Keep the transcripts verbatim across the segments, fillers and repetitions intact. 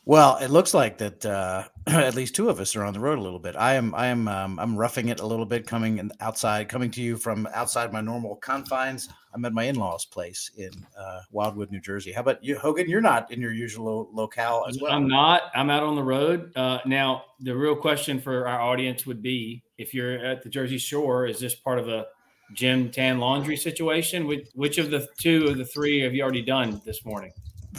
Well, it looks like that uh, at least two of us are on the road a little bit. I am, I am, um, I'm roughing it a little bit, coming in outside, coming to you from outside my normal confines. I'm at my in-laws' place in uh, Wildwood, New Jersey. How about you, Hogan? You're not in your usual locale as well. I'm not. I'm out on the road uh, now. The real question for our audience would be: if you're at the Jersey Shore, is this part of a gym, tan, laundry situation? Which, which of the two of the three have you already done this morning?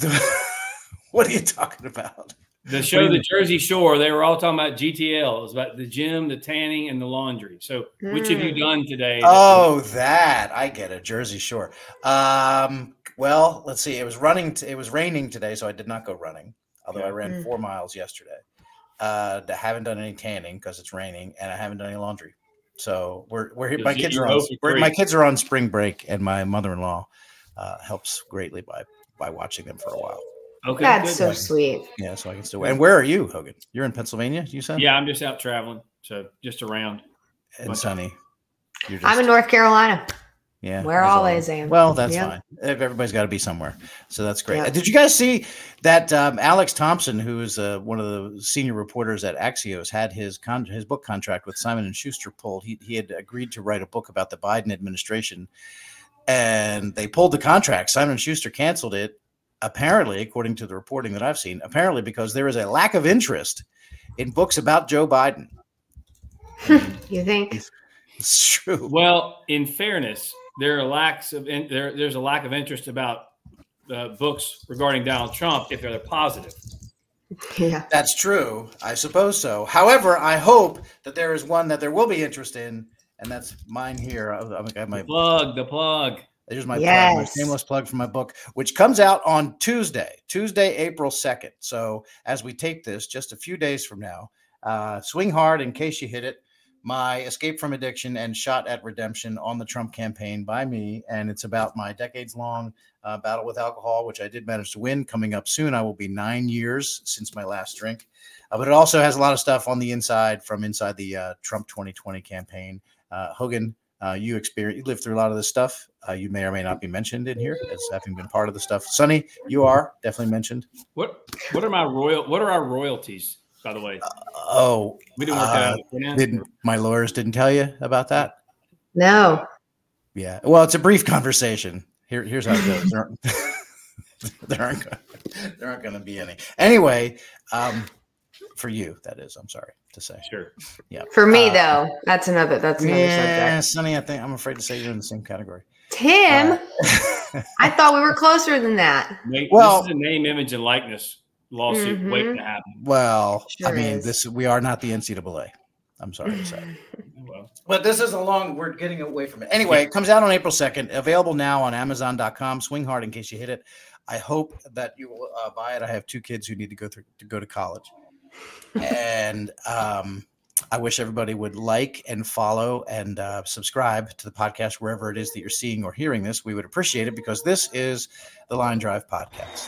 What are you talking about? The show, The Jersey Shore, they were all talking about G T L. It was about the gym, the tanning, and the laundry. So mm. which have you done today? Oh, that. I get it. Jersey Shore. Um, well, let's see. It was running. T- it was raining today, so I did not go running, although okay. I ran mm. four miles yesterday. Uh, I haven't done any tanning because it's raining, and I haven't done any laundry. So we're we're my kids are on we're, my kids are on spring break, and my mother-in-law uh, helps greatly by by watching them for a while. Okay, that's good. So sweet. Yeah, so I can still. And where are you, Hogan? You're in Pennsylvania, you said? Yeah, I'm just out traveling, so just around. And sunny. You're just, I'm in North Carolina. Yeah, where always am. Well, that's yeah. fine. Everybody's got to be somewhere, so that's great. Yeah. Did you guys see that um, Alex Thompson, who is uh, one of the senior reporters at Axios, had his con- his book contract with Simon and Schuster pulled? He he had agreed to write a book about the Biden administration, and they pulled the contract. Simon and Schuster canceled it. Apparently, according to the reporting that I've seen, apparently because there is a lack of interest in books about Joe Biden. I mean, you think? It's, it's true. Well, in fairness, there are lacks of in, there. There's a lack of interest about uh, books regarding Donald Trump if they're positive. Yeah, that's true. I suppose so. However, I hope that there is one that there will be interest in, and that's mine here. I, I got my the plug. The plug. Here's my yes. plug, my shameless plug for my book, which comes out on Tuesday, Tuesday, April second. So as we tape this, just a few days from now, uh, Swing Hard in Case You Hit It, my escape from addiction and shot at redemption on the Trump campaign by me. And it's about my decades-long uh, battle with alcohol, which I did manage to win. Coming up soon, I will be nine years since my last drink. Uh, but it also has a lot of stuff on the inside from inside the uh, Trump twenty twenty campaign. Uh, Hogan, Uh, you experience, you lived through a lot of this stuff. Uh, you may or may not be mentioned in here as having been part of the stuff. Sonny, you are definitely mentioned. What What are my royal? What are our royalties? By the way. Uh, oh, we didn't work uh, out. Didn't my lawyers didn't tell you about that? No. Yeah. Well, it's a brief conversation. Here, here's how it goes. There aren't, there aren't, there aren't going to be any. Anyway, um, for you, that is. I'm sorry to say. Sure. Yeah. For me, uh, though, that's another. That's another yeah, subject. Yeah, Sonny, I think I'm afraid to say you're in the same category. Tim, uh, I thought we were closer than that. Nate, well, this is a name, image, and likeness lawsuit mm-hmm. waiting to happen. Well, sure I mean, is. this we are not the N C double A. I'm sorry to say. Well, but this is a long. We're getting away from it. Anyway, it comes out on April second. Available now on Amazon dot com. Swing Hard in Case You Hit It. I hope that you will uh, buy it. I have two kids who need to go through to go to college, and um, I wish everybody would like and follow and uh, subscribe to the podcast wherever it is that you're seeing or hearing this. We would appreciate it because this is the Line Drive Podcast.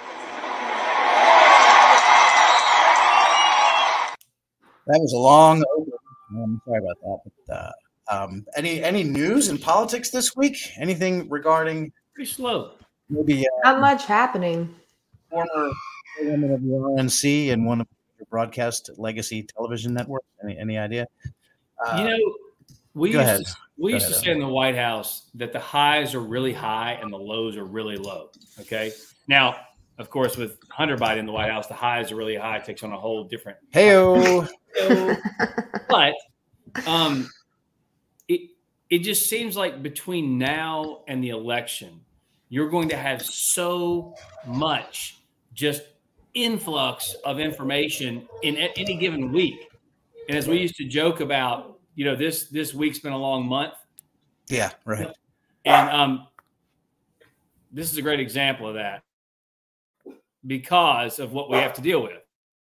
That was a long open. I'm sorry about that. But, uh, um, any any news in politics this week? Anything regarding? Pretty slow. Maybe uh, not much happening. Former chairman of the R N C and one of the broadcast legacy television network. Any any idea? Uh, you know, we used ahead. to, we go used ahead, to say in the White House that the highs are really high and the lows are really low. Okay, now. Of course, with Hunter Biden in the White House, the highs are really high. It takes on a whole different. Hey-o. But um, it it just seems like between now and the election, you're going to have so much just influx of information in any given week. And as we used to joke about, you know, this this week's been a long month. Yeah, right. And um, this is a great example of that. Because of what we have to deal with.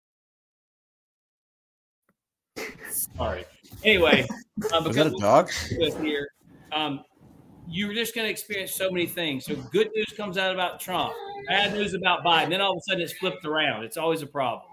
Sorry. Anyway, uh, was that a dog? Here, um, you're just going to experience so many things. So good news comes out about Trump, bad news about Biden. Then all of a sudden it's flipped around. It's always a problem.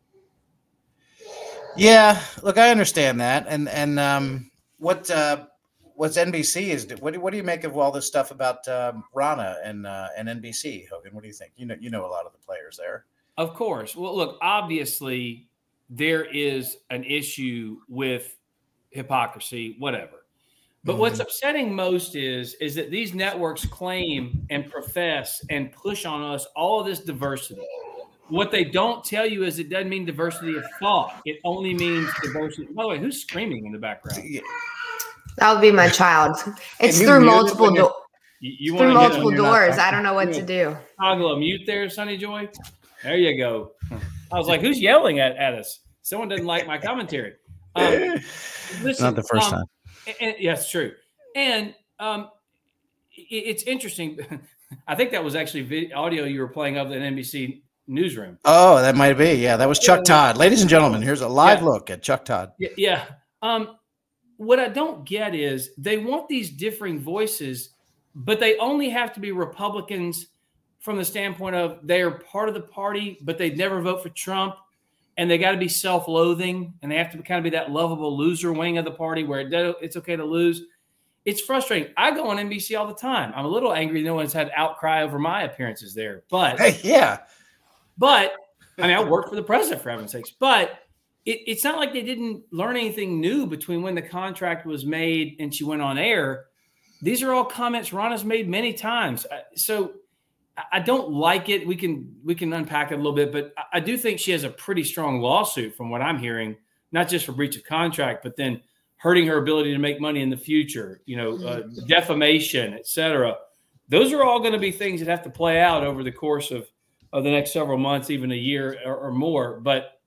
Yeah, look, I understand that, and and um, what uh, what's N B C is? What do what do you make of all this stuff about um, Rana and uh, and N B C, Hogan? What do you think? You know, you know a lot of the players there. Of course. Well, look, obviously there is an issue with hypocrisy, whatever. But mm-hmm. what's upsetting most is, is that these networks claim and profess and push on us all of this diversity. What they don't tell you is it doesn't mean diversity of thought. It only means diversity. By the way, who's screaming in the background? That would be my child. It's through multiple doors. You, you through multiple doors. I don't know what to do. Toggle a mute there, Sonny Joy. There you go. I was like, who's yelling at, at us? Someone doesn't like my commentary. Um, listen, Not the first um, time. And, yes, true. And um, it, it's interesting. I think that was actually video, audio you were playing of an N B C newsroom. Oh, that might be. Yeah, that was Chuck Todd. Ladies and gentlemen, here's a live yeah. look at Chuck Todd. Yeah. yeah. Um, what I don't get is they want these differing voices, but they only have to be Republicans from the standpoint of they're part of the party, but they'd never vote for Trump. And they got to be self-loathing, and they have to kind of be that lovable loser wing of the party where it does, it's okay to lose. It's frustrating. I go on N B C all the time. I'm a little angry no one's had outcry over my appearances there. But hey, yeah. But I mean, I worked for the president, for heaven's sakes. But it, it's not like they didn't learn anything new between when the contract was made and she went on air. These are all comments Rana's made many times. So I don't like it. We can we can unpack it a little bit, but I do think she has a pretty strong lawsuit from what I'm hearing, not just for breach of contract, but then hurting her ability to make money in the future, you know, uh, defamation, et cetera. Those are all going to be things that have to play out over the course of, of the next several months, even a year or, or more. But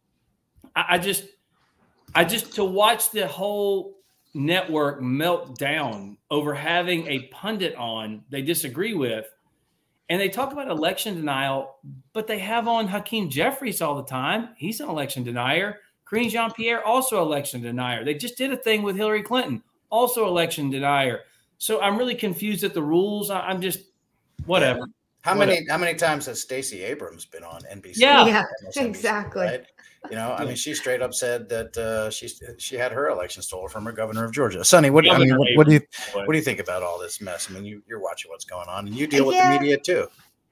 I, I just, I just to watch the whole network melt down over having a pundit on they disagree with. And they talk about election denial, but they have on Hakeem Jeffries all the time. He's an election denier. Karine Jean-Pierre, also election denier. They just did a thing with Hillary Clinton, also election denier. So I'm really confused at the rules. I'm just whatever. How whatever. many how many times has Stacey Abrams been on N B C? Yeah, yeah N B C, exactly. Right? You know, I mean, she straight up said that uh, she she had her election stolen from her governor of Georgia. Sonny, what, I mean, what, what do you what do you think about all this mess? I mean, you you're watching what's going on, and you deal with yeah. the media too.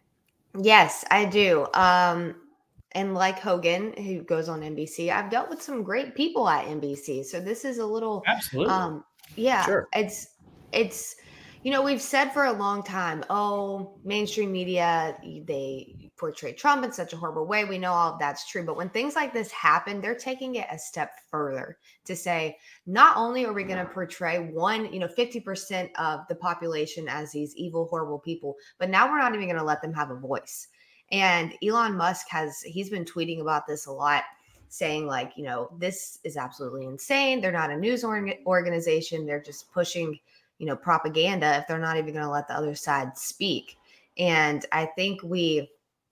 Yes, I do. Um, and like Hogan, who goes on N B C, I've dealt with some great people at N B C. So this is a little, absolutely, um, yeah, sure. it's it's. You know, we've said for a long time, oh, mainstream media, they portray Trump in such a horrible way. We know all of that's true. But when things like this happen, they're taking it a step further to say, not only are we going to portray one, you know, fifty percent of the population as these evil, horrible people, but now we're not even going to let them have a voice. And Elon Musk has, he's been tweeting about this a lot, saying like, you know, this is absolutely insane. They're not a news org- organization. They're just pushing you know, propaganda if they're not even going to let the other side speak. And I think we,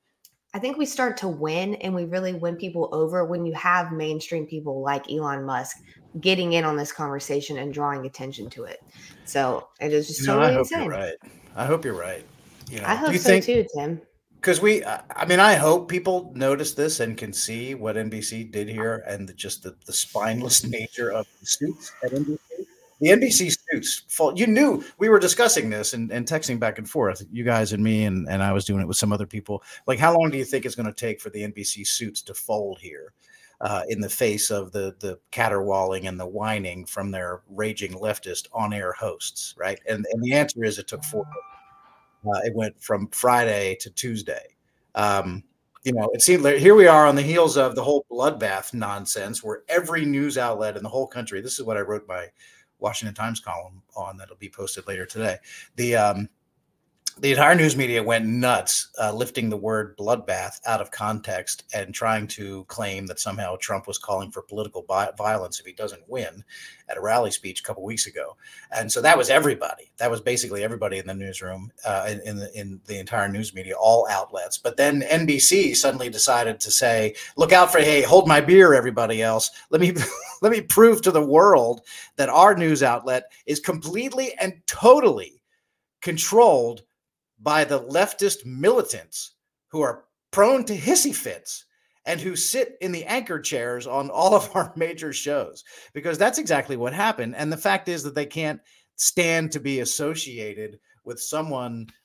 I think we start to win and we really win people over when you have mainstream people like Elon Musk getting in on this conversation and drawing attention to it. So it is just you know, totally I hope insane. You're right. I hope you're right. You know, I hope do you so think, too, Tim. Because we, I mean, I hope people notice this and can see what N B C did here and the, just the, the spineless nature of the suits at N B C. The N B C suits, you knew we were discussing this and, and texting back and forth, you guys and me, and, and I was doing it with some other people. Like, how long do you think it's going to take for the N B C suits to fold here uh, in the face of the the caterwauling and the whining from their raging leftist on-air hosts, right? And and the answer is it took four days. Uh, it went from Friday to Tuesday. Um, you know, it seemed like here we are on the heels of the whole bloodbath nonsense where every news outlet in the whole country, this is what I wrote my Washington Times column on that'll be posted later today. The um, the entire news media went nuts, uh, lifting the word bloodbath out of context and trying to claim that somehow Trump was calling for political bi- violence if he doesn't win at a rally speech a couple weeks ago. And so that was everybody. That was basically everybody in the newsroom, uh, in, in the in the entire news media, all outlets. But then N B C suddenly decided to say, look out for, hey, hold my beer, everybody else. Let me let me prove to the world that our news outlet is completely and totally controlled by the leftist militants who are prone to hissy fits and who sit in the anchor chairs on all of our major shows, because that's exactly what happened. And the fact is that they can't stand to be associated with someone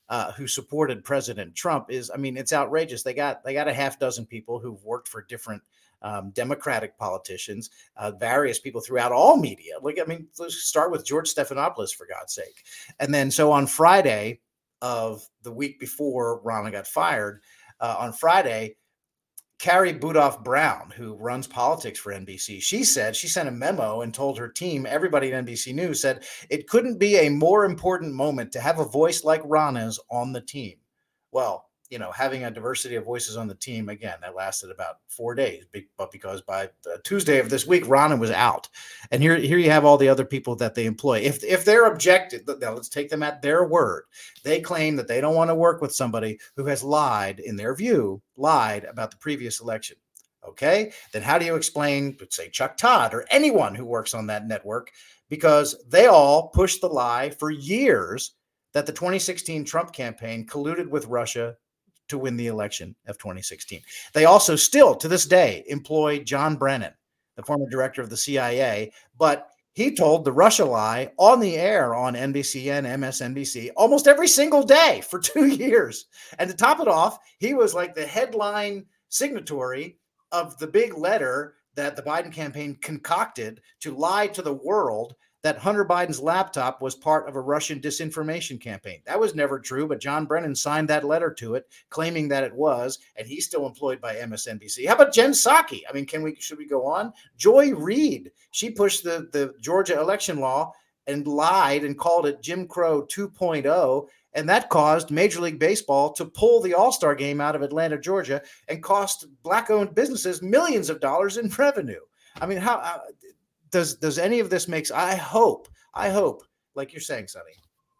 uh, who supported President Trump is, I mean, it's outrageous. They got they got a half dozen people who've worked for different um, Democratic politicians, uh, various people throughout all media. Like, I mean, let's start with George Stephanopoulos, for God's sake. And then so on Friday of the week before Ronna got fired, uh, on Friday, Carrie Budoff Brown, who runs politics for N B C, she said she sent a memo and told her team, everybody at N B C News said it couldn't be a more important moment to have a voice like Ronna's on the team. Well, you know, having a diversity of voices on the team, again, that lasted about four days, but because by Tuesday of this week, Ronna was out. And here, here you have all the other people that they employ. If, if they're objected, now let's take them at their word. They claim that they don't want to work with somebody who has lied, in their view, lied about the previous election. Okay, then how do you explain, let's say, Chuck Todd or anyone who works on that network? Because they all pushed the lie for years that the twenty sixteen Trump campaign colluded with Russia to win the election of twenty sixteen. They also still, to this day, employ John Brennan, the former director of the C I A, but he told the Russia lie on the air on N B C and M S N B C almost every single day for two years. And to top it off, he was like the headline signatory of the big letter that the Biden campaign concocted to lie to the world that Hunter Biden's laptop was part of a Russian disinformation campaign. That was never true, but John Brennan signed that letter to it, claiming that it was, and he's still employed by M S N B C. How about Jen Psaki? I mean, can we, should we go on? Joy Reid, she pushed the, the Georgia election law and lied and called it Jim Crow two point oh, and that caused Major League Baseball to pull the All-Star game out of Atlanta, Georgia, and cost Black-owned businesses millions of dollars in revenue. I mean, how... Uh, Does does any of this makes? I hope, I hope, like you're saying, Sonny,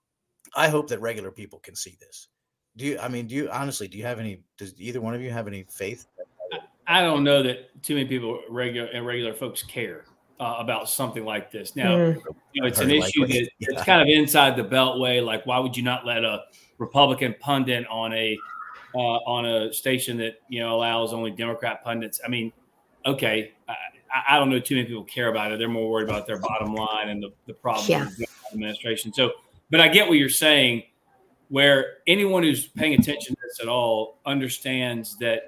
I hope that regular people can see this. Do you? I mean, do you honestly? Do you have any? Does either one of you have any faith? I don't know that too many people, regular and regular folks, care uh, about something like this. Now, mm. you know, it's Very an issue likely. that yeah. it's kind of inside the beltway. Like, why would you not let a Republican pundit on a uh, on a station that you know allows only Democrat pundits? I mean, okay. I, I don't know too many people care about it. They're more worried about their bottom line and the, the problem yeah. of the administration. So, but I get what you're saying, where anyone who's paying attention to this at all understands that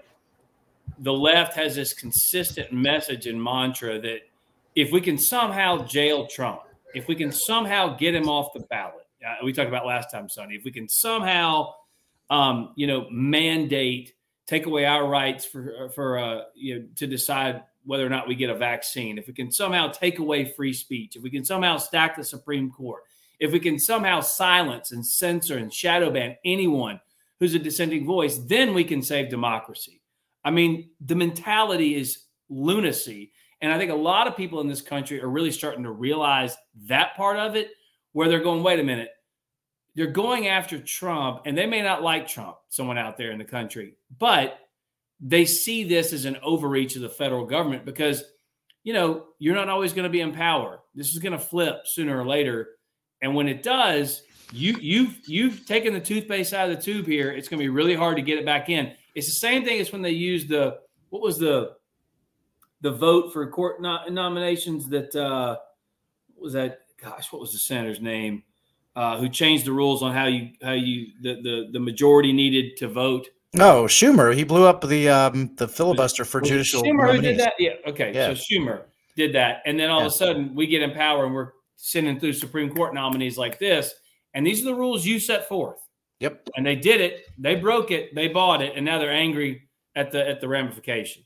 the left has this consistent message and mantra that if we can somehow jail Trump, if we can somehow get him off the ballot, uh, we talked about last time, Sonny, if we can somehow, um, you know, mandate, take away our rights for, for uh, you know, to decide whether or not we get a vaccine, if we can somehow take away free speech, if we can somehow stack the Supreme Court, if we can somehow silence and censor and shadow ban anyone who's a dissenting voice, then we can save democracy. I mean, the mentality is lunacy. And I think a lot of people in this country are really starting to realize that part of it, where they're going, wait a minute, they're going after Trump, and they may not like Trump, someone out there in the country, but they see this as an overreach of the federal government because, you know, you're not always going to be in power. This is going to flip sooner or later. And when it does, you, you've, you've taken the toothpaste out of the tube here. It's going to be really hard to get it back in. It's the same thing as when they used the, what was the, the vote for court no- nominations that, uh, what was that? Gosh, what was the senator's name? Uh, who changed the rules on how you, how you, the, the, the majority needed to vote. No, Schumer. He blew up the um, the filibuster for was judicial Schumer nominees. Who did that? Yeah. Okay. Yeah. So Schumer did that, and then all yeah. of a sudden we get in power and we're sending through Supreme Court nominees like this. And these are the rules you set forth. Yep. And they did it. They broke it. They bought it, and now they're angry at the at the ramification.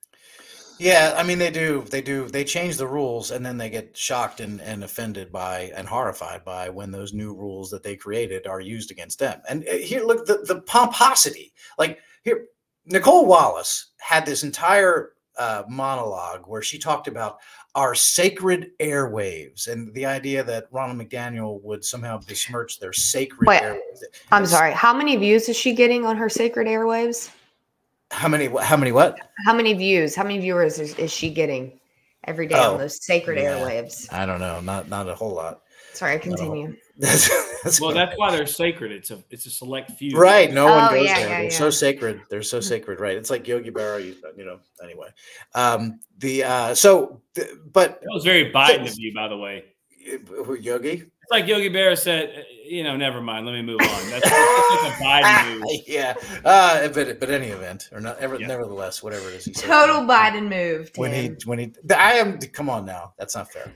Yeah, I mean they do. They do. They change the rules, and then they get shocked and, and offended by and horrified by when those new rules that they created are used against them. And here, look, the, the pomposity. Like here, Nicole Wallace had this entire uh, monologue where she talked about our sacred airwaves and the idea that Ronald McDaniel would somehow besmirch their sacred Wait, airwaves. I'm sorry. How many views is she getting on her sacred airwaves? How many? How many? What? How many views? How many viewers is, is she getting every day oh, on those sacred yeah. airwaves? I don't know. Not not a whole lot. Sorry, continue. No. That's, that's well, that's why they're sacred. It's a it's a select few. Right. No oh, one goes yeah, there. Yeah, They're yeah. so sacred. They're so sacred. Right. It's like Yogi Berra. You, you know. Anyway. Um. The uh. So. The, but that was very Biden of you, by the way. Yogi? It's like Yogi Berra said, you know, never mind. Let me move on. That's, that's like a Biden move. Yeah. Uh, but but any event, or not, ever, Yeah. nevertheless, whatever it is. He says Total when, Biden move. Tim. When he when he, I am. Come on now, that's not fair.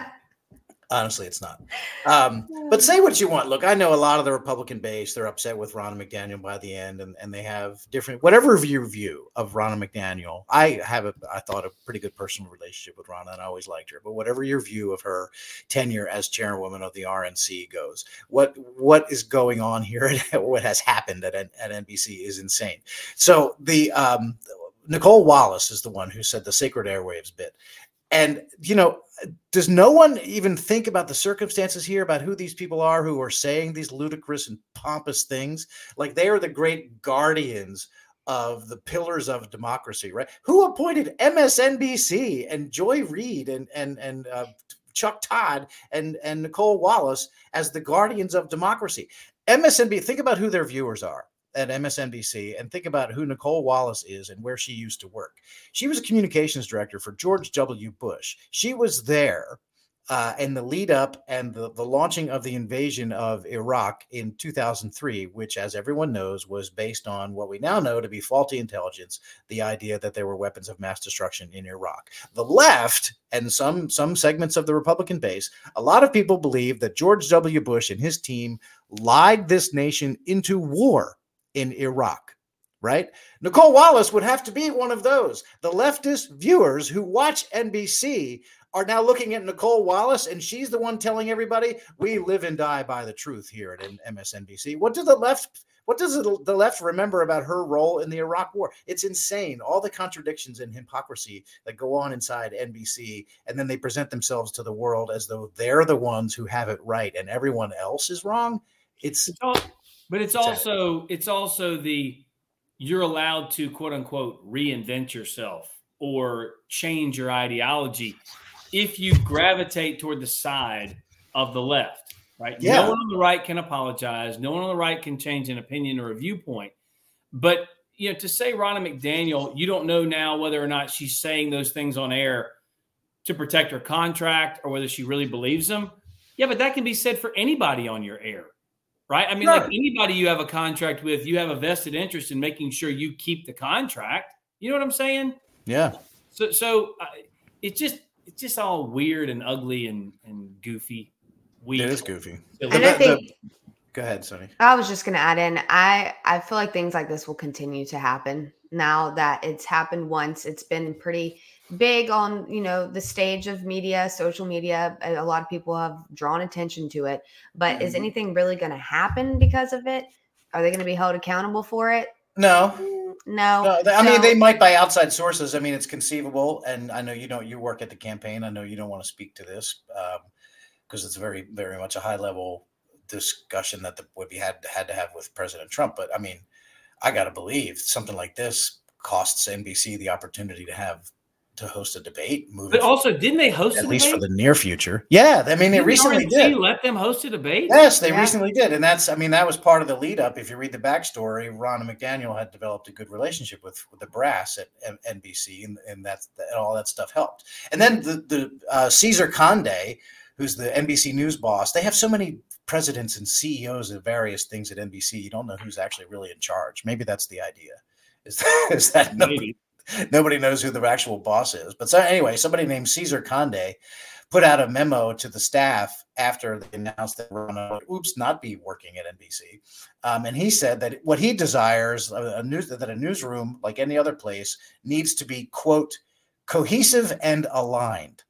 Honestly, it's not. Um, but say what you want. Look, I know a lot of the Republican base, they're upset with Ronna McDaniel by the end, and, and they have different, whatever your view of Ronna McDaniel. I have, a, I thought, a pretty good personal relationship with Ronna, and I always liked her. But whatever your view of her tenure as chairwoman of the R N C goes, what what is going on here, what has happened at, at N B C is insane. So the um, Nicole Wallace is the one who said the sacred airwaves bit. And, you know, does no one even think about the circumstances here, about who these people are who are saying these ludicrous and pompous things? Like, they are the great guardians of the pillars of democracy, right? Who appointed M S N B C and Joy Reid and and and uh, Chuck Todd and and Nicole Wallace as the guardians of democracy? M S N B C, think about who their viewers are at M S N B C, and think about who Nicole Wallace is and where she used to work. She was a communications director for George W. Bush. She was there uh, in the lead up and the, the launching of the invasion of Iraq in two thousand three, which, as everyone knows, was based on what we now know to be faulty intelligence, the idea that there were weapons of mass destruction in Iraq. The left and some, some segments of the Republican base, a lot of people believe that George W. Bush and his team lied this nation into war in Iraq, right? Nicole Wallace would have to be one of those. The leftist viewers who watch N B C are now looking at Nicole Wallace, and she's the one telling everybody, we live and die by the truth here at M S N B C. What does the left, what does the left remember about her role in the Iraq war? It's insane. All the contradictions and hypocrisy that go on inside N B C, and then they present themselves to the world as though they're the ones who have it right and everyone else is wrong. It's, it's all, but it's also it's also the you're allowed to, quote unquote, reinvent yourself or change your ideology if you gravitate toward the side of the left, right? Yeah. No one on the right can apologize. No one on the right can change an opinion or a viewpoint. But, you know, to say Ronna McDaniel, you don't know now whether or not she's saying those things on air to protect her contract or whether she really believes them. Yeah, but that can be said for anybody on your air. Right. I mean, right. Like anybody you have a contract with, you have a vested interest in making sure you keep the contract. You know what I'm saying? Yeah. So, so uh, it's just, it's just all weird and ugly and, and goofy. Weak. It is goofy. And I think, the, go ahead, Sonny. I was just going to add in, I, I feel like things like this will continue to happen now that it's happened once. It's been pretty big on, you know, the stage of media, social media. A lot of people have drawn attention to it, but mm-hmm. is anything really going to happen because of it? Are they going to be held accountable for it? No, no. no I so, mean, they might by outside sources. I mean, it's conceivable. And I know you don't, you work at the campaign. I know you don't want to speak to this because um, it's very, very much a high level discussion that the, would be had, had to have with President Trump. But I mean, I got to believe something like this costs N B C the opportunity to have to host a debate. Moving but also, didn't they host at a least debate? for the near future? Yeah, I mean, they didn't recently the R N C did. Let them host a debate. Yes, they yeah. recently did, and that's. I mean, that was part of the lead up. If you read the backstory, Ronna McDaniel had developed a good relationship with, with the brass at N B C, and and that's and all that stuff helped. And then the the uh, Cesar Conde, who's the N B C News boss, they have so many presidents and C E Os of various things at N B C. You don't know who's actually really in charge. Maybe that's the idea. Is that, is that nobody, nobody knows who the actual boss is. But so anyway, somebody named Cesar Conde put out a memo to the staff after they announced that Ronna would, oops, not be working at N B C. Um, and he said that what he desires, a, a news, that a newsroom, like any other place, needs to be, quote, cohesive and aligned.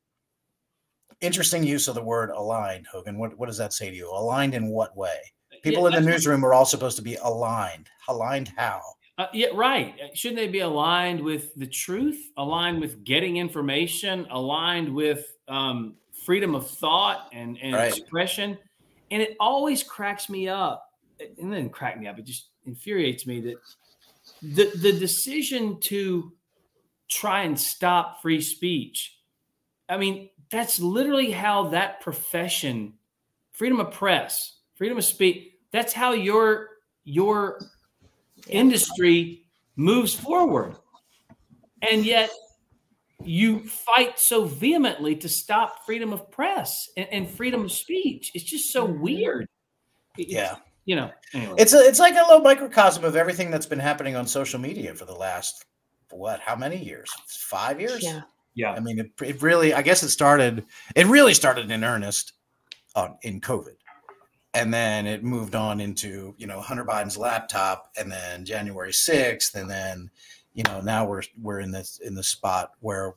Interesting use of the word aligned, Hogan. What, what does that say to you? Aligned in what way? People yeah, in the newsroom are all supposed to be aligned. Aligned how? Uh, yeah, right. Shouldn't they be aligned with the truth, aligned with getting information, aligned with um, freedom of thought and, and right. expression? And it always cracks me up, and then crack me up. It just infuriates me that the the decision to try and stop free speech. I mean, that's literally how that profession, freedom of press, freedom of speech, that's how your your industry moves forward. And yet you fight so vehemently to stop freedom of press and, and freedom of speech. It's just so weird. It's, yeah. You know, anyway. It's a, it's like a little microcosm of everything that's been happening on social media for the last, what, how many years? Five years? Yeah. Yeah. I mean, it, it really, I guess it started, it really started in earnest on, in COVID. And then it moved on into, you know, Hunter Biden's laptop, and then January sixth. And then, you know, now we're, we're in this, in the spot where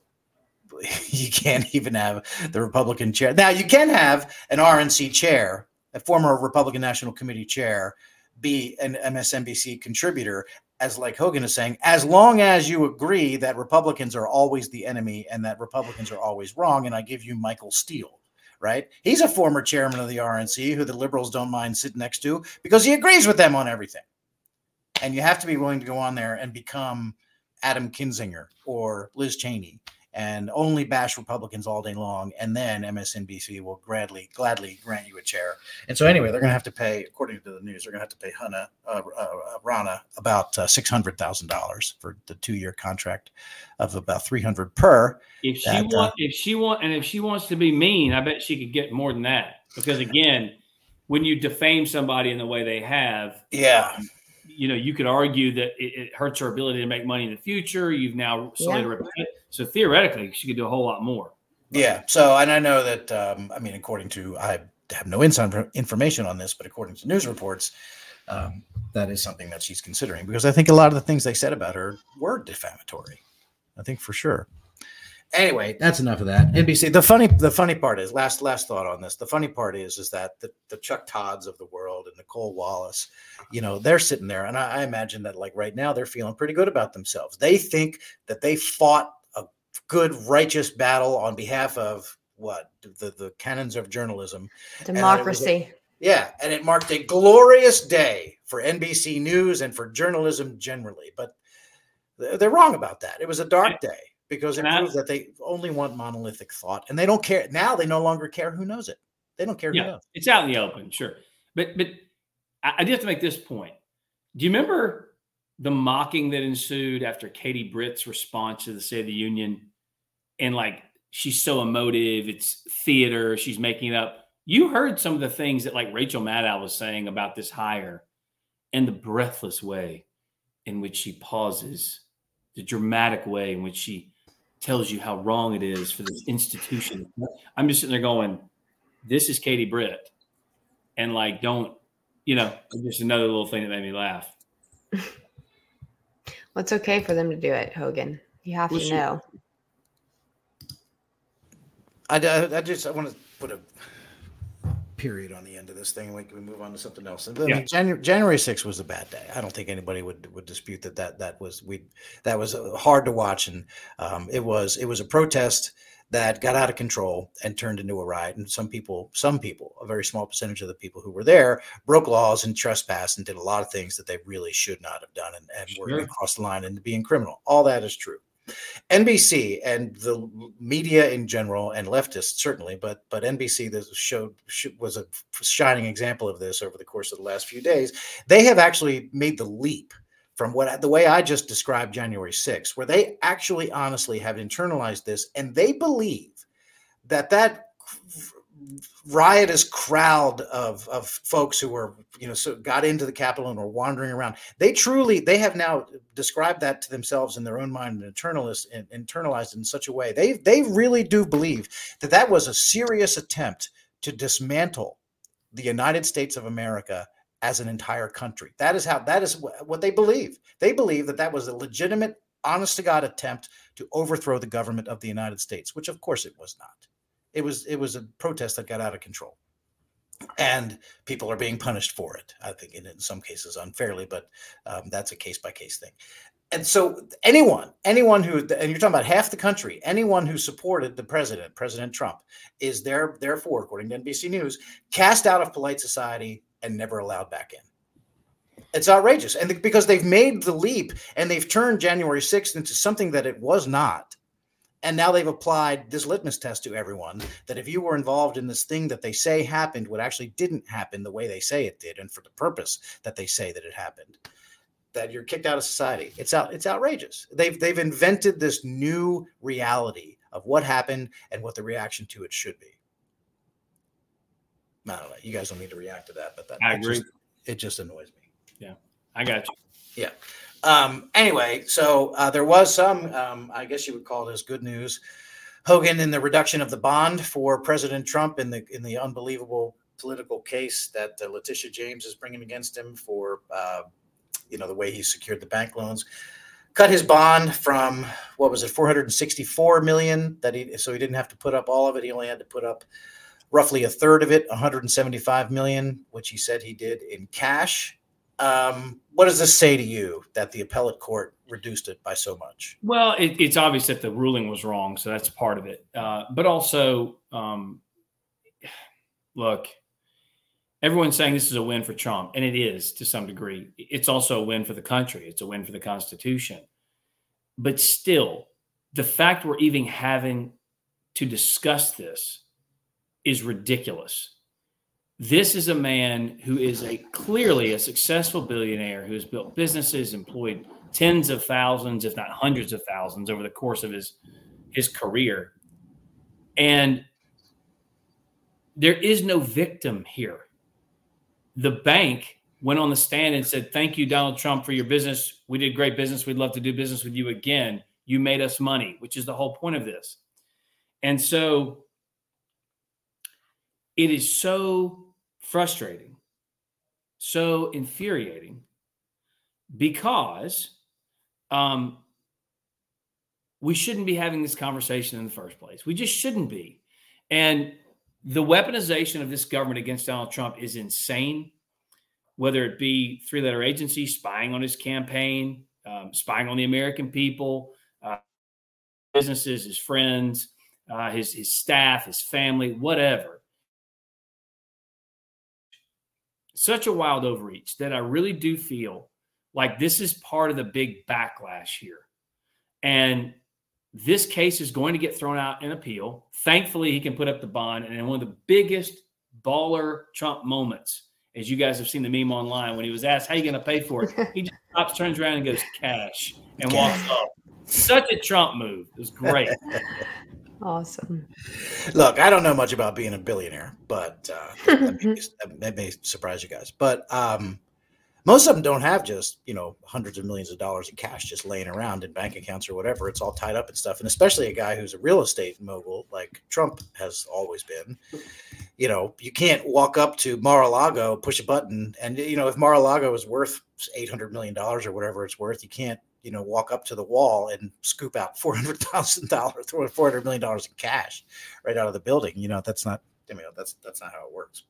you can't even have the Republican chair. Now you can have an R N C chair, a former Republican National Committee chair, be an M S N B C contributor, as like Hogan is saying, as long as you agree that Republicans are always the enemy and that Republicans are always wrong. And I give you Michael Steele, right? He's a former chairman of the R N C who the liberals don't mind sitting next to because he agrees with them on everything. And you have to be willing to go on there and become Adam Kinzinger or Liz Cheney and only bash Republicans all day long, and then M S N B C will gladly gladly grant you a chair. And so anyway, they're going to have to pay, according to the news, they're going to have to pay Hannah, uh, uh, Rana about uh, six hundred thousand dollars for the two-year contract of about three hundred per. If she that, want, uh, if she want, and if she wants to be mean, I bet she could get more than that. Because again, when you defame somebody in the way they have, yeah. you know, you could argue that it, it hurts her ability to make money in the future. You've now sold Yeah. her. So theoretically, she could do a whole lot more. Yeah. So, and I know that, um, I mean, according to, I have no inside information on this, but according to news reports, um, that is something that she's considering, because I think a lot of the things they said about her were defamatory. I think for sure. Anyway, that's enough of that. N B C. The funny, the funny part is, last, last thought on this. The funny part is, is that the, the Chuck Todds of the world and Nicole Wallace, you know, they're sitting there, and I, I imagine that, like right now, they're feeling pretty good about themselves. They think that they fought a good, righteous battle on behalf of what the the canons of journalism, Democracy. A, yeah, and it marked a glorious day for N B C News and for journalism generally. But they're wrong about that. It was a dark day. Because it proves that they only want monolithic thought, and they don't care. Now they no longer care who knows it. They don't care yeah, who knows. It's out in the open, sure. But but I, I do have to make this point. Do you remember the mocking that ensued after Katie Britt's response to the State of the Union? And like, she's so emotive. It's theater. She's making it up. You heard some of the things that like Rachel Maddow was saying about this hire, and the breathless way in which she pauses, the dramatic way in which she tells you how wrong it is for this institution. I'm just sitting there going, this is Katie Britt. And like, don't, you know, just another little thing that made me laugh. Well, it's okay for them to do it, Hogan. You have Well, to she- know. I, I, I just I want to put a period on the end of this thing, and we can move on to something else. And then Yeah. January, January sixth was a bad day. I don't think anybody would would dispute that that that was we that was hard to watch, and um, it was it was a protest that got out of control and turned into a riot. And some people, some people, a very small percentage of the people who were there broke laws and trespassed and did a lot of things that they really should not have done, and, and Sure. were across the line into being criminal. All that is true. N B C and the media in general, and leftists certainly, but but N B C that showed was a shining example of this over the course of the last few days. They have actually made the leap from what the way I just described January sixth, where they actually honestly have internalized this, and they believe that that riotous crowd of of folks who were, you know, so got into the Capitol and were wandering around. They truly, they have now described that to themselves in their own mind and internalized and internalized in such a way. They they really do believe that that was a serious attempt to dismantle the United States of America as an entire country. That is how, that is what they believe. They believe that that was a legitimate, honest to God attempt to overthrow the government of the United States, which of course it was not. It was it was a protest that got out of control, and people are being punished for it. I think in, in some cases unfairly, but um, that's a case by case thing. And so anyone, anyone who, and you're talking about half the country, anyone who supported the president, President Trump, is there, therefore, according to N B C News, cast out of polite society and never allowed back in. It's outrageous, and because they've made the leap and they've turned January sixth into something that it was not. And now they've applied this litmus test to everyone that if you were involved in this thing that they say happened, what actually didn't happen the way they say it did, and for the purpose that they say that it happened, that you're kicked out of society. It's out. It's outrageous. They've they've invented this new reality of what happened and what the reaction to it should be. I don't know. You guys don't need to react to that, but that I it agree. Just, it just annoys me. Yeah, I got you. Yeah. Um, anyway, so uh, there was some, um, I guess you would call this good news, Hogan, in the reduction of the bond for President Trump in the in the unbelievable political case that uh, Letitia James is bringing against him for, uh, you know, the way he secured the bank loans. Cut his bond from, what was it, four hundred sixty-four million dollars that he, so he didn't have to put up all of it. He only had to put up roughly a third of it, one hundred seventy-five million dollars, which he said he did in cash. Um, what does this say to you that the appellate court reduced it by so much? Well, it, it's obvious that the ruling was wrong, so that's part of it. Uh, but also, um, look, everyone's saying this is a win for Trump, and it is to some degree. It's also a win for the country. It's a win for the Constitution. But still, the fact we're even having to discuss this is ridiculous. This is a man who is a clearly a successful billionaire who has built businesses, employed tens of thousands, if not hundreds of thousands over the course of his, his career. And there is no victim here. The bank went on the stand and said, thank you, Donald Trump, for your business. We did great business. We'd love to do business with you again. You made us money, which is the whole point of this. And so it is so frustrating, so infuriating, because um, we shouldn't be having this conversation in the first place. We just shouldn't be. And the weaponization of this government against Donald Trump is insane, whether it be three-letter agencies spying on his campaign, um, spying on the American people, uh, businesses, his friends, uh, his, his staff, his family, whatever. Such a wild overreach that I really do feel like this is part of the big backlash here. And this case is going to get thrown out in appeal. Thankfully, he can put up the bond. And in one of the biggest baller Trump moments, as you guys have seen the meme online, when he was asked, how are you going to pay for it? He just stops, turns around and goes, cash, and walks off. Such a Trump move. It was great. Awesome. Look, I don't know much about being a billionaire, but uh, that, may, that may surprise you guys. But um, most of them don't have just, you know, hundreds of millions of dollars in cash just laying around in bank accounts or whatever. It's all tied up and stuff. And especially a guy who's a real estate mogul like Trump has always been. You know, you can't walk up to Mar-a-Lago, push a button. And, you know, if Mar-a-Lago is worth eight hundred million dollars or whatever it's worth, you can't, you know, walk up to the wall and scoop out four hundred thousand dollars, four hundred million dollars in cash right out of the building. You know, that's not, I mean, that's, that's not how it works.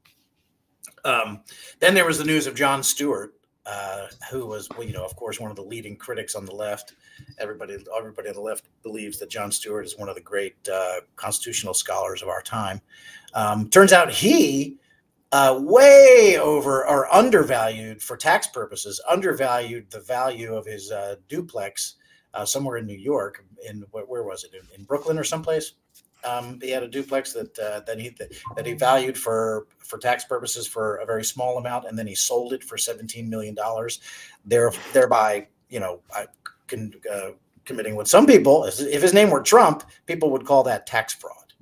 Um, then there was the news of Jon Stewart, uh, who was, well, you know, of course, one of the leading critics on the left. Everybody, everybody on the left believes that Jon Stewart is one of the great uh, constitutional scholars of our time. Um, turns out he uh, way over or undervalued for tax purposes, undervalued the value of his uh, duplex uh, somewhere in New York. In where was it? In, in Brooklyn or someplace. Um, he had a duplex that uh, that he that he valued for for tax purposes for a very small amount, and then he sold it for seventeen million dollars. There, thereby, you know, I can uh, committing what some people, if his name were Trump, people would call that tax fraud,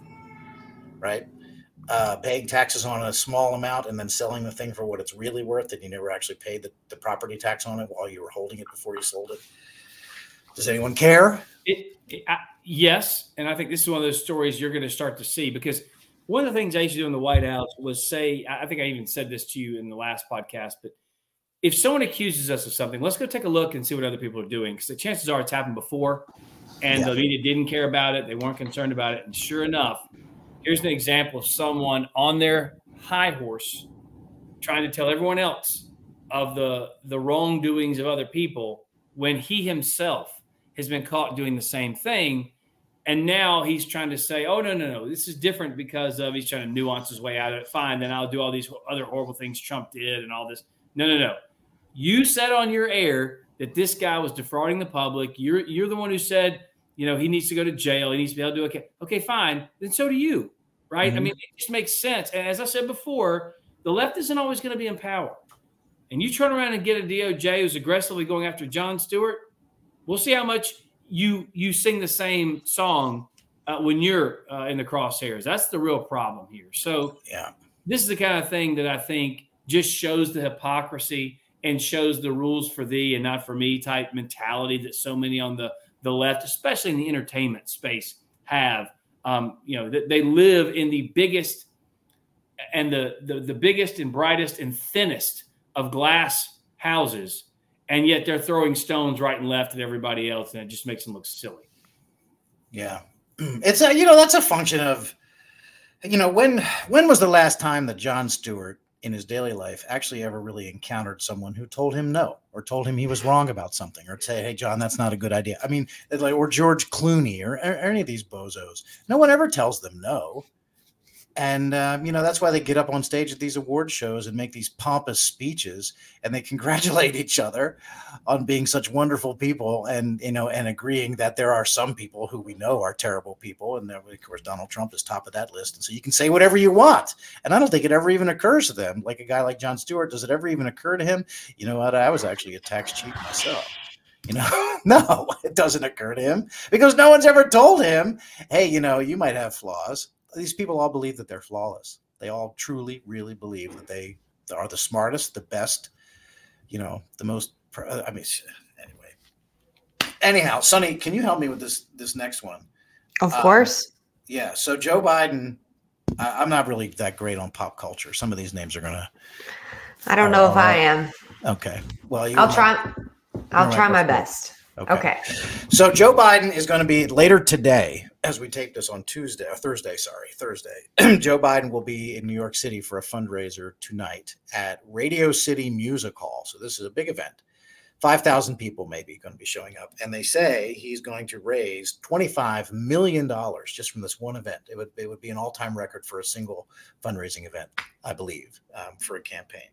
right? Uh, paying taxes on a small amount and then selling the thing for what it's really worth, that you never actually paid the, the property tax on it while you were holding it before you sold it. Does anyone care? It, it, I, yes, and I think this is one of those stories you're going to start to see, because one of the things I used to do in the White House was say, I think I even said this to you in the last podcast, but if someone accuses us of something, let's go take a look and see what other people are doing, because the chances are it's happened before, and yeah. the media didn't care about it. They weren't concerned about it. And sure enough, here's an example of someone on their high horse trying to tell everyone else of the, the wrongdoings of other people when he himself has been caught doing the same thing. And now he's trying to say, oh, no, no, no, this is different because of he's trying to nuance his way out of it. Fine, then I'll do all these other horrible things Trump did and all this. No, no, no. You said on your air that this guy was defrauding the public. You're you're the one who said, you know, he needs to go to jail. He needs to be able to do okay. Okay, fine. Then so do you, right? Mm-hmm. I mean, it just makes sense. And as I said before, the left isn't always going to be in power. and you turn around and get a D O J who's aggressively going after Jon Stewart, we'll see how much you you sing the same song uh, when you're uh, in the crosshairs. That's the real problem here. So yeah, this is the kind of thing that I think just shows the hypocrisy and shows the rules for thee and not for me type mentality that so many on the, the left, especially in the entertainment space, have. Um, you know, that they live in the biggest and the, the the biggest and brightest and thinnest of glass houses, and yet they're throwing stones right and left at everybody else, and it just makes them look silly. Yeah, it's a you know that's a function of you know when when was the last time that Jon Stewart in his daily life actually ever really encountered someone who told him no or told him he was wrong about something or say, hey, John, that's not a good idea. I mean, like, or George Clooney or, or any of these bozos. No one ever tells them no. And, um, you know, that's why they get up on stage at these award shows and make these pompous speeches and they congratulate each other on being such wonderful people and, you know, and agreeing that there are some people who we know are terrible people. And, of course, Donald Trump is top of that list. And so you can say whatever you want. And I don't think it ever even occurs to them. Like a guy like Jon Stewart, does it ever even occur to him? You know what? I was actually a tax cheat myself. You know, no, it doesn't occur to him because no one's ever told him, hey, you know, you might have flaws. These people all believe that they're flawless. They all truly, really believe that they are the smartest, the best, you know, the most, I mean, anyway. Anyhow, Sonny, can you help me with this, this next one? Of course. Um, yeah. So Joe Biden, I, I'm not really that great on pop culture. Some of these names are going to. I don't know uh, if I am. Okay. Well, you I'll try. I'll try my best. Okay. okay. So Joe Biden is going to be later today, as we tape this on Tuesday or Thursday, sorry, Thursday. Joe Biden will be in New York City for a fundraiser tonight at Radio City Music Hall. So this is a big event. five thousand people maybe going to be showing up. And they say he's going to raise twenty-five million dollars just from this one event. It would, it would be an all-time record for a single fundraising event, I believe, um, for a campaign.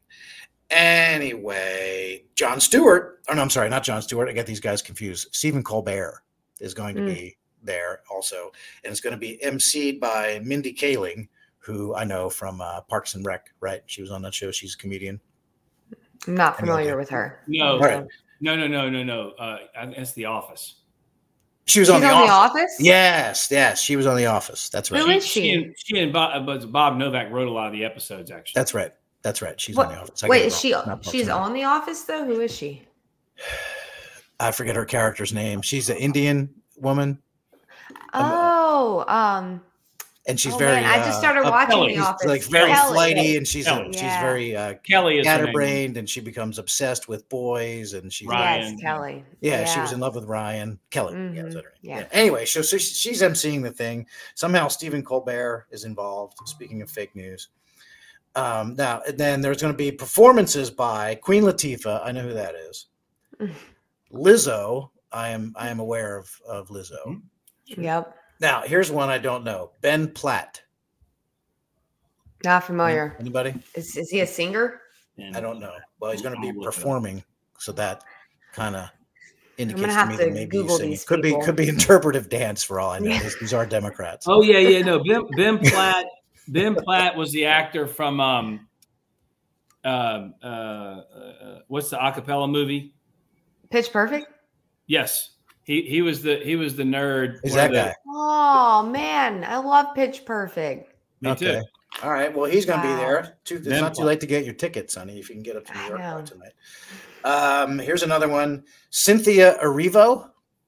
Anyway, Jon Stewart, oh no, I'm sorry, not Jon Stewart. I get these guys confused. Stephen Colbert is going to mm. be there also. And it's going to be emceed by Mindy Kaling, who I know from uh, Parks and Rec, right? She was on that show. She's a comedian. I'm not familiar with her. No, right. no, no, no, no, no. Uh, it's The Office. She was She's on, the, on office. the Office? Yes, yes. She was on The Office. That's right. Who is she? She and, she and Bob, Bob Novak wrote a lot of the episodes, actually. That's right. That's right. She's what? on The Office. I Wait, is she? Not She's on The Office, though? Who is she? I forget her character's name. She's an Indian woman. Oh, um, and she's oh, very. Man, I just started uh, watching Kelly. The Office. She's like very Kelly. flighty, and she's Kelly. a, she's Yeah. very uh, Kelly is scatterbrained, and she becomes obsessed with boys, and she's Ryan. Yes, Kelly. Yeah, yeah, she was in love with Ryan Kelly. Mm-hmm. Yeah, yeah. yeah. Anyway, so, so she's emceeing the thing. Somehow Stephen Colbert is involved. Speaking of fake news. Um, now, then there's going to be performances by Queen Latifah. I know who that is. Lizzo. I am I am aware of, of Lizzo. Yep. Now, here's one I don't know. Ben Platt. Not familiar. Anybody? Is, is he a singer? I don't know. Well, he's going to be performing, so that kind of indicates I'm to have me to that maybe Google he's singing. these Could people. be could be interpretive dance for all I know. These, these are Democrats. Oh yeah, yeah. No, Ben Ben Platt. Ben Platt was the actor from um, uh, uh, uh, what's the acapella movie? Pitch Perfect. Yes, he he was the he was the nerd. Is that the, guy? Oh man, I love Pitch Perfect. Me okay. too. All right. Well, he's going to Wow. be there. Too, it's Ben not too Platt. late to get your tickets, Sonny, if you can get up to New I York by know. tonight. Um, here's another one. Cynthia Erivo.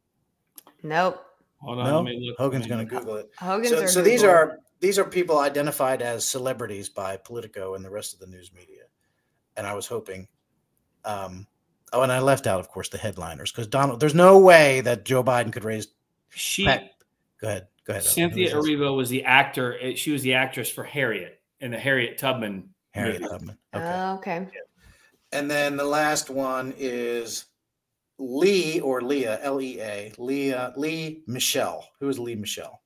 Nope. Hold on, No, let me look. Hogan's going to Google it. Hogan's So, are so these Google. are these are people identified as celebrities by Politico and the rest of the news media. And I was hoping, um, oh, and I left out, of course, the headliners because Donald. There's no way that Joe Biden could raise. She Pat, go ahead. Go ahead. Cynthia Who is this? Erivo was the actor. She was the actress for Harriet in the Harriet Tubman Harriet movie. Tubman. Okay. Oh, okay. And then the last one is Lee or Leah, L E A, Leah, Lee Michelle. Who is Lee Michelle?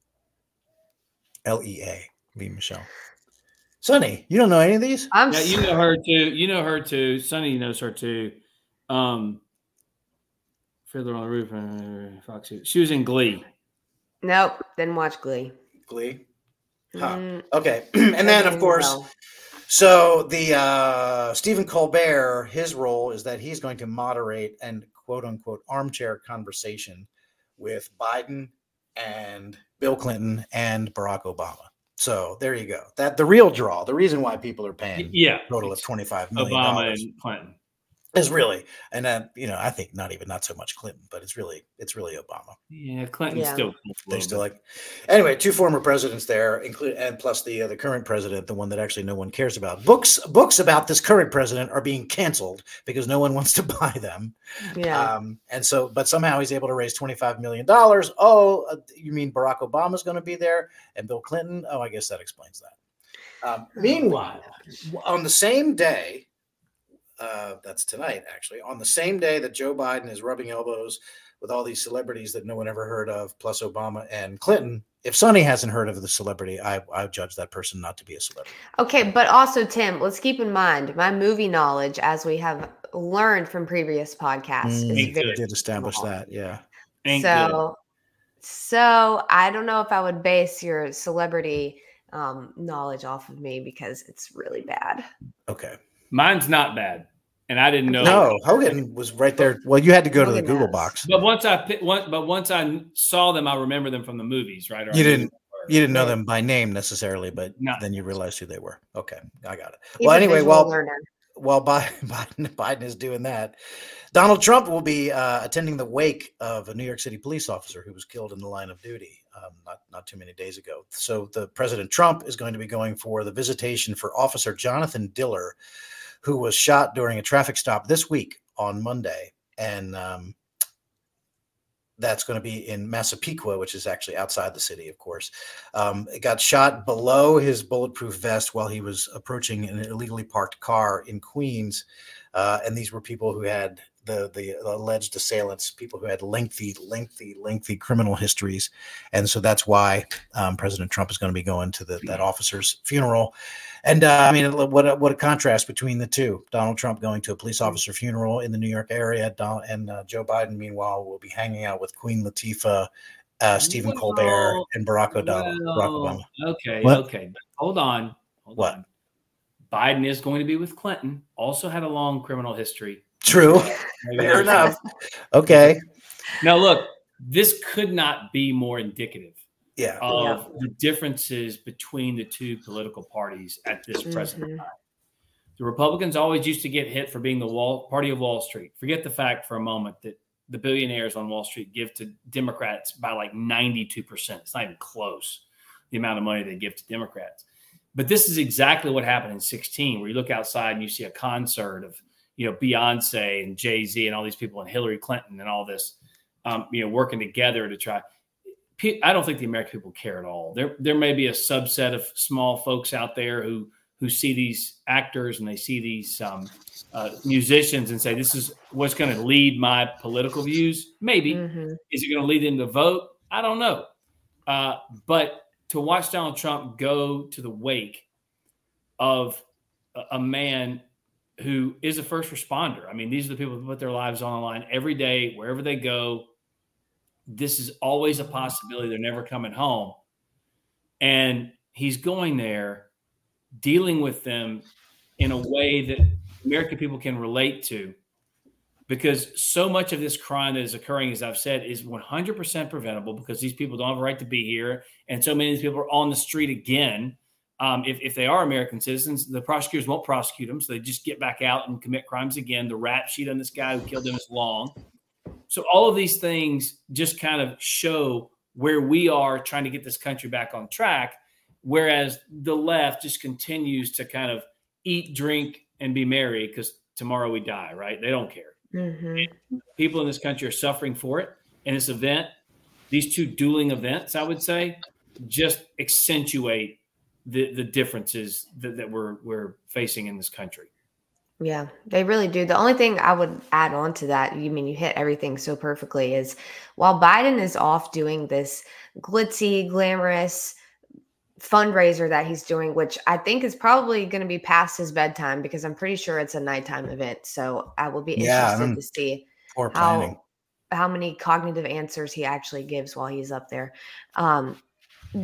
L E A, Lee Michelle. Sonny, you don't know any of these? I'm Yeah, you know her too. You know her too. Sonny knows her too. Um, Fiddler on the Roof. Uh, Foxy. She was in Glee. Nope. Didn't watch Glee. Glee. Huh. Mm, Okay. And then, of doesn't course, know. So the uh, Stephen Colbert, his role is that he's going to moderate and quote unquote armchair conversation with Biden and Bill Clinton and Barack Obama. So there you go. That the real draw, the reason why people are paying yeah, a total of twenty-five million Obama dollars and Clinton. is really, and then you know, I think not even not so much Clinton, but it's really it's really Obama. Yeah, Clinton's Yeah. still. They still like anyway. Two former presidents there, include and plus the uh, the current president, the one that actually no one cares about. Books books about this current president are being canceled because no one wants to buy them. Yeah. Um, and so, but somehow he's able to raise twenty-five million dollars. Oh, uh, you mean Barack Obama's going to be there and Bill Clinton? Oh, I guess that explains that. Um, meanwhile, on the same day. Uh, that's tonight, actually. On the same day that Joe Biden is rubbing elbows with all these celebrities that no one ever heard of, plus Obama and Clinton, if Sonny hasn't heard of the celebrity, I, I judge that person not to be a celebrity. Okay, but also, Tim, let's keep in mind my movie knowledge, as we have learned from previous podcasts, Mm, is very we did establish small. that, yeah. Ain't So, so I don't know if I would base your celebrity um, knowledge off of me because it's really bad. Okay. Mine's not bad, and I didn't know. No, Hogan was right there. Well, you had to go to the Hogan Google knows. box. But once I pi- one, but once I saw them, I remember them from the movies, right? Or I You knew didn't- who they were. You didn't know them by name necessarily, but No. then you realized who they were. Okay, I got it. He's well, a anyway, visual while learner. while Biden, Biden, Biden is doing that, Donald Trump will be uh, attending the wake of a New York City police officer who was killed in the line of duty um, not, not too many days ago. So the President Trump is going to be going for the visitation for Officer Jonathan Diller, who was shot during a traffic stop this week on Monday. And um, that's going to be in Massapequa, which is actually outside the city, of course. Um, it got shot below his bulletproof vest while he was approaching an illegally parked car in Queens. Uh, and these were people who had the, the alleged assailants, people who had lengthy, lengthy, lengthy criminal histories. And so that's why um, President Trump is going to be going to the, that officer's funeral. And uh, I mean, what a, what a contrast between the two. Donald Trump going to a police officer funeral in the New York area, Don, and uh, Joe Biden, meanwhile, will be hanging out with Queen Latifah, uh, Stephen Well, Colbert, and Barack Obama. Well, Barack Obama. Okay, What? okay. But hold on. Hold What? on. Biden is going to be with Clinton, also had a long criminal history. True. Maybe Fair there's- enough. Okay. Now, look, this could not be more indicative Yeah. of the differences between the two political parties at this present Mhm. time. The Republicans always used to get hit for being the wall, party of Wall Street. Forget the fact for a moment that the billionaires on Wall Street give to Democrats by like ninety-two percent. It's not even close, the amount of money they give to Democrats. But this is exactly what happened in sixteen, where you look outside and you see a concert of, you know, Beyonce and Jay-Z and all these people and Hillary Clinton and all this, um, you know, working together to try. I don't think the American people care at all. There, there may be a subset of small folks out there who who see these actors and they see these um, uh, musicians and say, this is what's going to lead my political views. Maybe. Mhm. Is it going to lead them to vote? I don't know. Uh, but to watch Donald Trump go to the wake of a, a man who is a first responder. I mean, these are the people who put their lives on the line every day, wherever they go. This is always a possibility. They're never coming home. And he's going there, dealing with them in a way that American people can relate to, because so much of this crime that is occurring, as I've said, is one hundred percent preventable because these people don't have a right to be here. And so many of these people are on the street again. Um, if, if they are American citizens, the prosecutors won't prosecute them. So they just get back out and commit crimes again. The rap sheet on this guy who killed them is long. So all of these things just kind of show where we are trying to get this country back on track, whereas the left just continues to kind of eat, drink, and be merry because tomorrow we die, right? They don't care. Mhm. People in this country are suffering for it. And this event, these two dueling events, I would say, just accentuate the, the differences that, that we're we're facing in this country. Yeah, they really do. The only thing I would add on to that, you mean you hit everything so perfectly, is while Biden is off doing this glitzy, glamorous fundraiser that he's doing, which I think is probably going to be past his bedtime because I'm pretty sure it's a nighttime event. So I will be Yeah, interested I'm- to see Or planning. how how many cognitive answers he actually gives while he's up there. Um, th-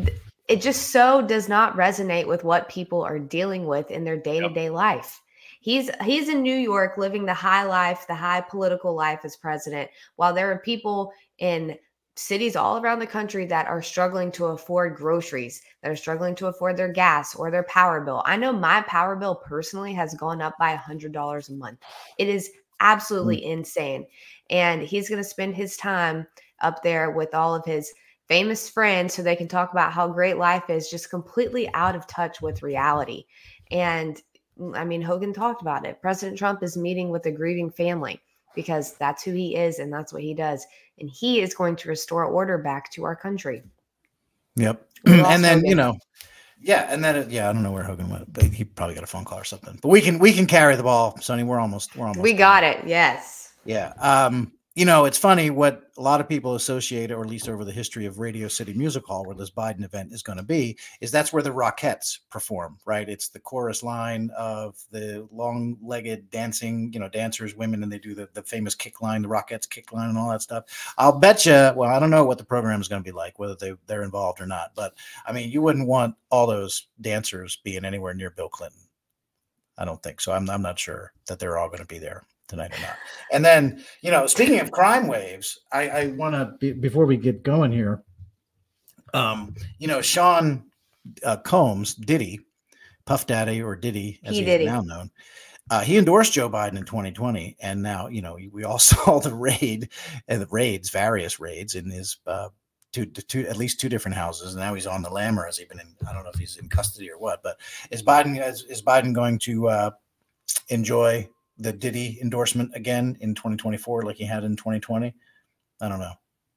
it just so does not resonate with what people are dealing with in their day-to-day yep. life. He's he's in New York living the high life, the high political life as president, while there are people in cities all around the country that are struggling to afford groceries, that are struggling to afford their gas or their power bill. I know my power bill personally has gone up by one hundred dollars a month. It is absolutely mm. insane. And he's going to spend his time up there with all of his famous friends so they can talk about how great life is, just completely out of touch with reality. And I mean, Hogan talked about it. President Trump is meeting with a grieving family because that's who he is and that's what he does. And he is going to restore order back to our country. Yep. And then, Hogan. you know, yeah. And then, yeah, I don't know where Hogan went, but he probably got a phone call or something. But we can, we can carry the ball, Sonny. We're almost, we're almost. We got done. it. Yes. Yeah. Um, you know, it's funny what a lot of people associate, or at least over the history of Radio City Music Hall, where this Biden event is going to be, is that's where the Rockettes perform, right? It's the chorus line of the long-legged dancing, you know, dancers, women, and they do the, the famous kick line, the Rockettes kick line and all that stuff. I'll bet you, well, I don't know what the program is going to be like, whether they, they're involved or not. But, I mean, you wouldn't want all those dancers being anywhere near Bill Clinton. I don't think so. I'm, I'm not sure that they're all going to be there tonight or not. And then, you know, speaking of crime waves, I, I want to, be, before we get going here, um, you know, Sean uh, Combs, Diddy, Puff Daddy or Diddy, as he is now known, uh, he endorsed Joe Biden in twenty twenty. And now, you know, we all saw the raid and the raids, various raids in his uh, two, two, at least two different houses. And now he's on the lam, or has he been in, I don't know if he's in custody or what, but is Biden, is, is Biden going to uh, enjoy the Diddy endorsement again in twenty twenty-four like he had in twenty twenty? I don't know.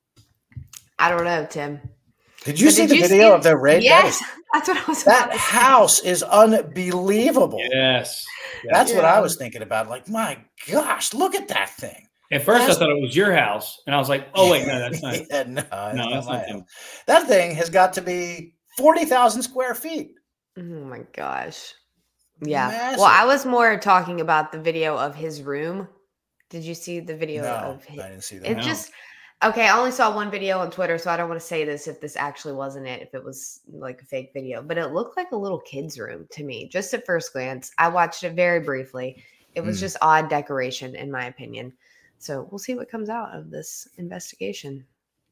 I don't know, Tim. Did you but see did the you video see of the raid? Yes, that is, that's what I was That about to house say. is unbelievable. Yes. That's yeah. what I was thinking about. Like, my gosh, look at that thing. At first that's, I thought it was your house. And I was like, oh, wait, no, that's not. yeah, no, no that's not him. That thing has got to be forty thousand square feet. Oh, my gosh. Yeah. Massive. Well, I was more talking about the video of his room. Did you see the video no, of his? I didn't see that. It no. just okay. I only saw one video on Twitter, so I don't want to say this if this actually wasn't it, if it was like a fake video, but it looked like a little kid's room to me, just at first glance. I watched it very briefly. It was mm. just odd decoration, in my opinion. So we'll see what comes out of this investigation.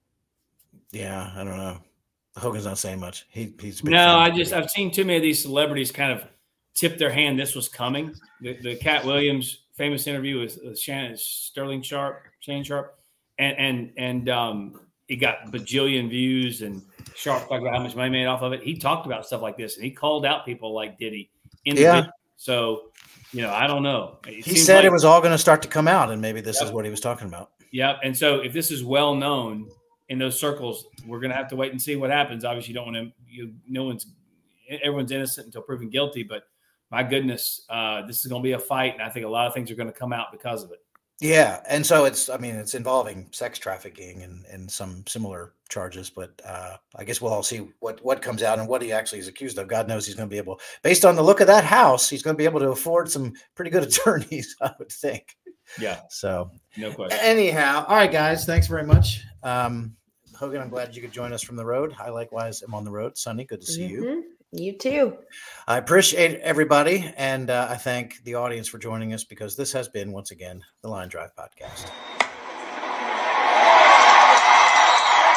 Yeah, I don't know. Hogan's not saying much. He, he's no. I just I've seen too many of these celebrities kind of tip their hand this was coming. The, the Cat Williams famous interview with, with Shannon Sterling Sharp, Shannon Sharp, and and and um, it got bajillion views. And Sharp talked about how much money made off of it. He talked about stuff like this, and he called out people like Diddy in the yeah. video. So, you know, I don't know. It he said like, it was all going to start to come out, and maybe this yep. is what he was talking about. Yeah, and so if this is well known in those circles, we're going to have to wait and see what happens. Obviously, you don't want to. You, no one's everyone's innocent until proven guilty, but. My goodness, uh, this is going to be a fight, and I think a lot of things are going to come out because of it. Yeah, and so it's, I mean, it's involving sex trafficking and, and some similar charges, but uh, I guess we'll all see what, what comes out and what he actually is accused of. God knows he's going to be able, based on the look of that house, he's going to be able to afford some pretty good attorneys, I would think. Yeah. So, no question. Anyhow, all right, guys, thanks very much. Um, Hogan, I'm glad you could join us from the road. I likewise am on the road. Sonny, good to see mm-hmm. you. You too. I appreciate everybody, and uh, I thank the audience for joining us, because this has been, once again, the Line Drive Podcast.